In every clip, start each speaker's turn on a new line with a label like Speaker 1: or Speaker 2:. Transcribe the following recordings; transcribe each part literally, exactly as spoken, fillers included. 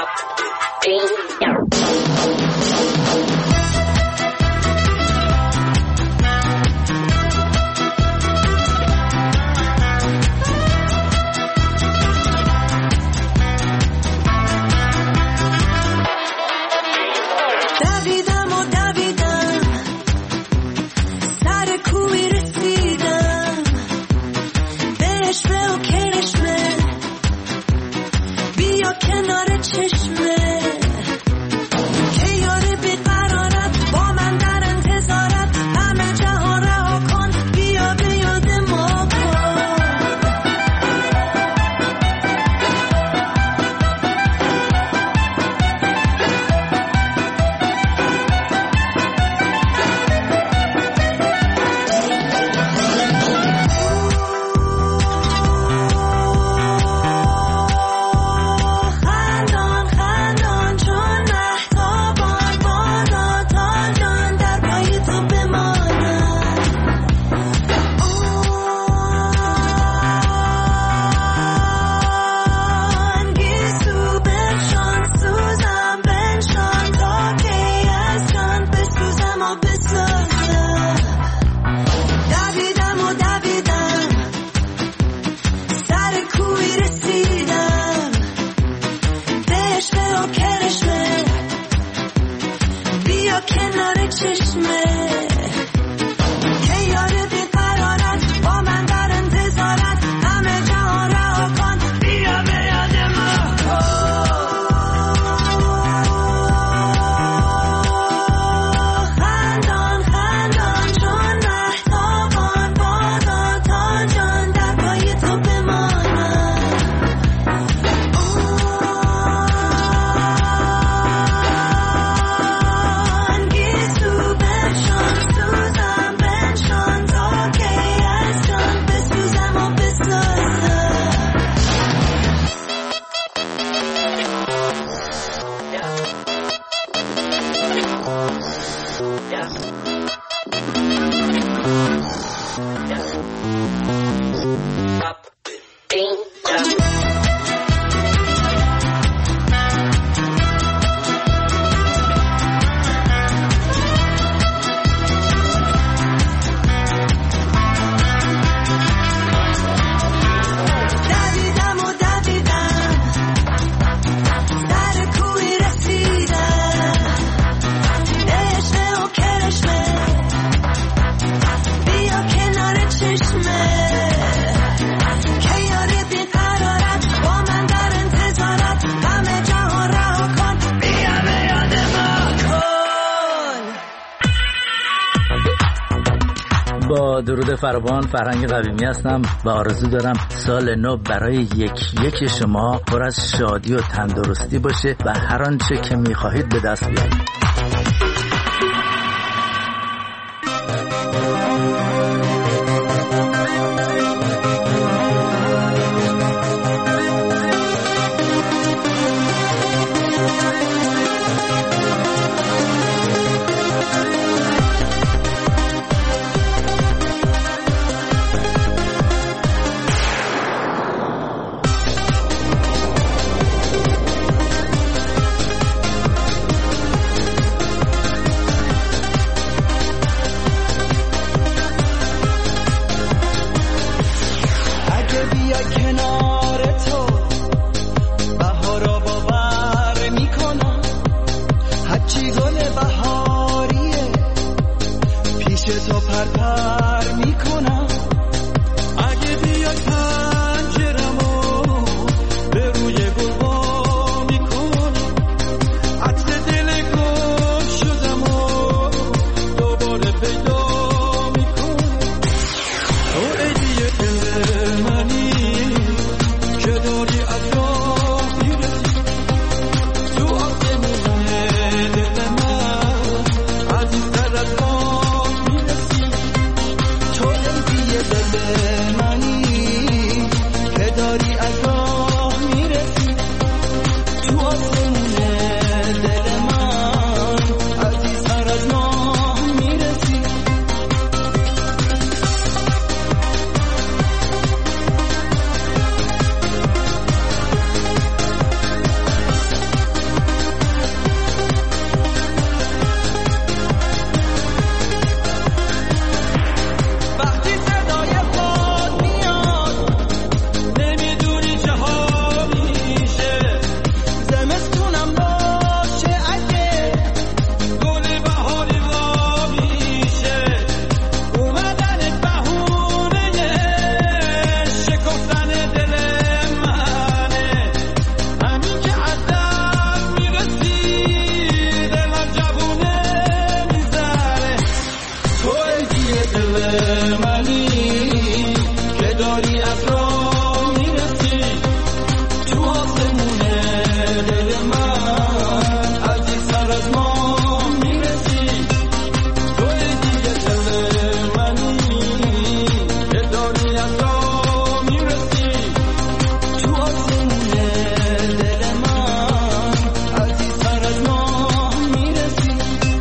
Speaker 1: با درود فراوان، فرهنگ قویمی هستم و آرزو دارم سال نو برای یک یک شما پر از شادی و تندرستی باشه و هر آنچه که می‌خواهید به دست بیارید.
Speaker 2: دل من عزیز سر از ما میرسی، توی دیگه دل منی که داری از را میرسی، تو آسمون دل من عزیز سر از ما میرسی.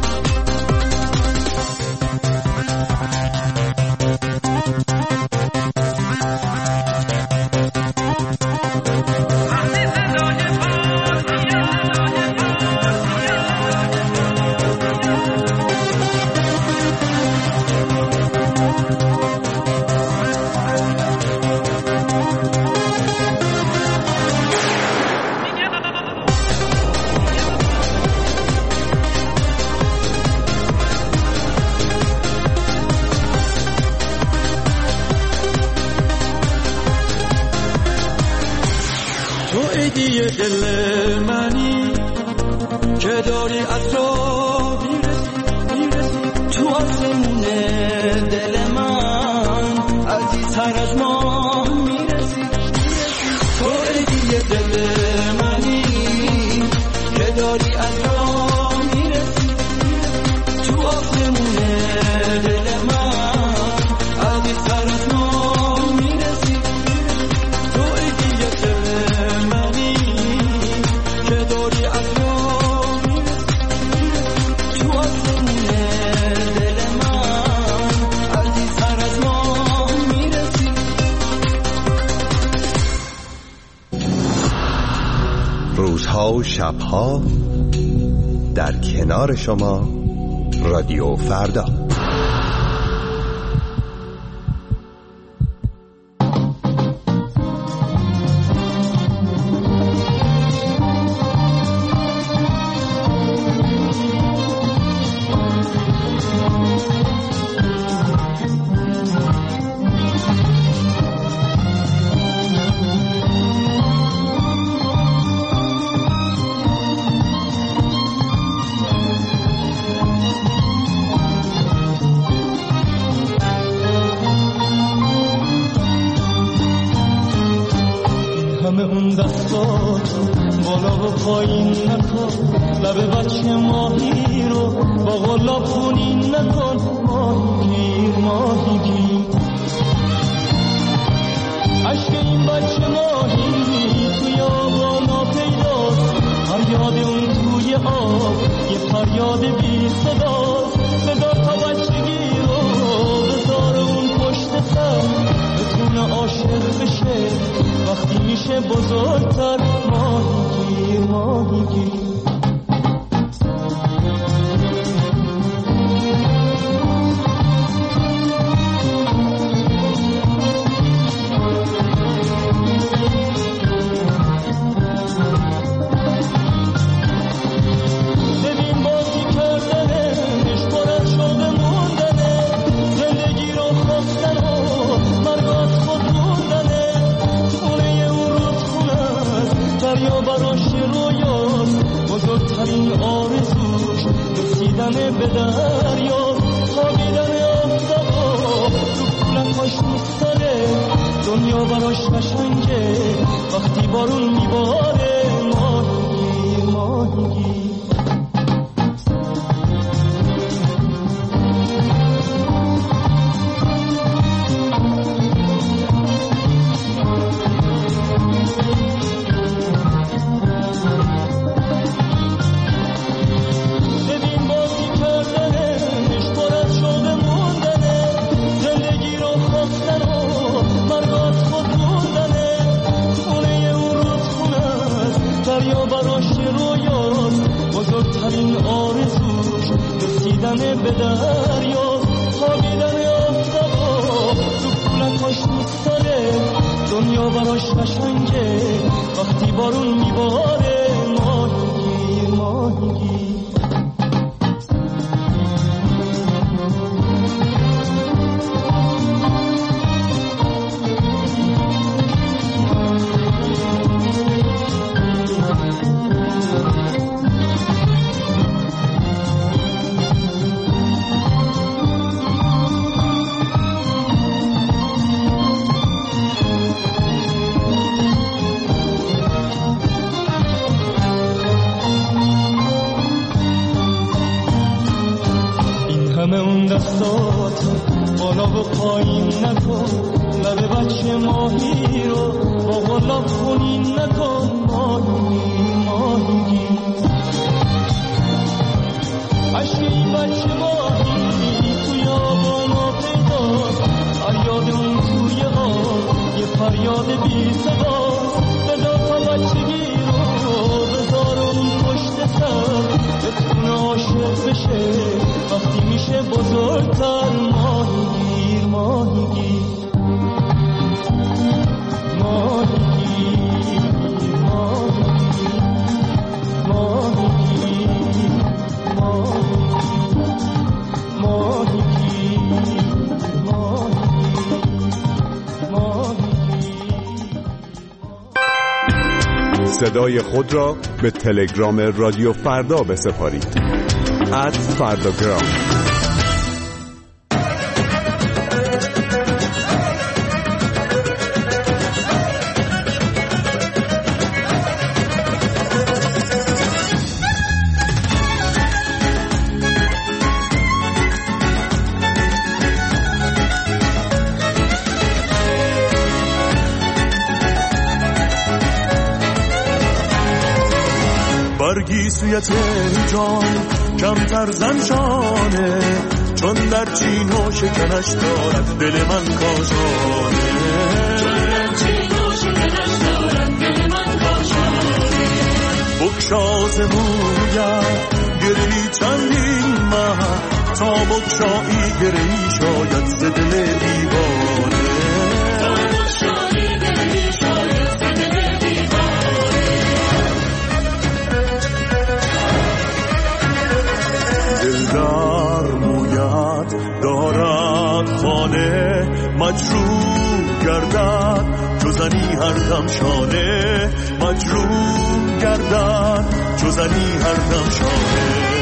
Speaker 2: دل منی که داری از را میرسی، میرسی تو آسمون دل من عزیز سر از ما میرسی، میرسی تو دیگه دل منی که داری از را میرسی، تو آسمون دل من عزیز سر از ما میرسی، تو دیگه دل منی که داری از را میرسی، تو آسمون دل من عزیز سر از ما میرسی.
Speaker 3: روزها و شبها در کنار شما رادیو فردا.
Speaker 2: دستات بالا و پایین نکن، لب بچه ماهی رو با غلاب خونین نکن. ماهی ماهی عشق این بچه ماهی توی آبانا پیداست، فریاد اون توی آب یه فریاد بی صدا. صدا تا بچگی رو بذار اون پشت سر، بتونه عاشق بشه وقتی میشه بزرگتر. ماهی ماهی
Speaker 3: صدای خود را به تلگرام رادیو فردا بسپارید. ات فرداگرام.
Speaker 4: برگی سوی تهران کمتر زنشانه، چون در چین و شکنش دارد دل من کاشانه. چون در چین و شکنش دارد دل من کاشانه. بکشاز مویم گری چندین ماه، تا بکشایی گری شاید ز دل دیوانه. تا بکشایی گری شاید ز دل دیوانه. دلدار مویت دارد خانه، مجروح گردد چو زنی هر دم شانه. مجروح گردد چو زنی هر دم شانه.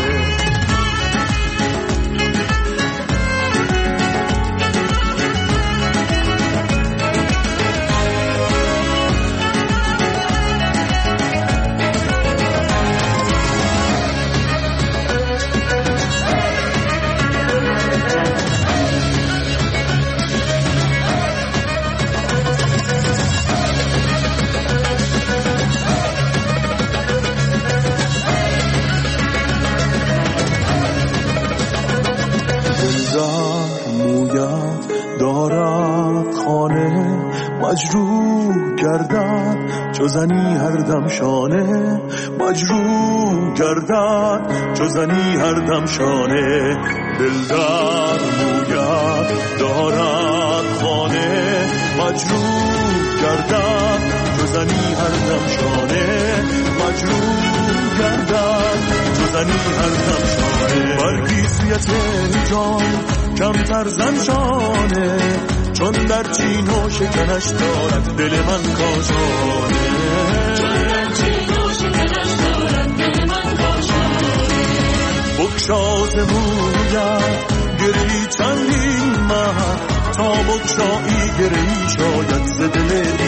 Speaker 4: مجروح گردد چو زنی هر دم شانه. مجروح گردد چو زنی هر دم شانه. دلدار مویت دارد خانه، مجروح گردد چو زنی هر دم شانه. مجروح گردد چو زنی هر دم شانه. برگی سوی تهران کمتر زنشانه، چون در چین و شکنش دارد دل من کاشانه. چون در چین و شکنش دارد دل من کاشانه. بکشاز مویم گری چندین ماه، تا بکشایی گری شاید ز دل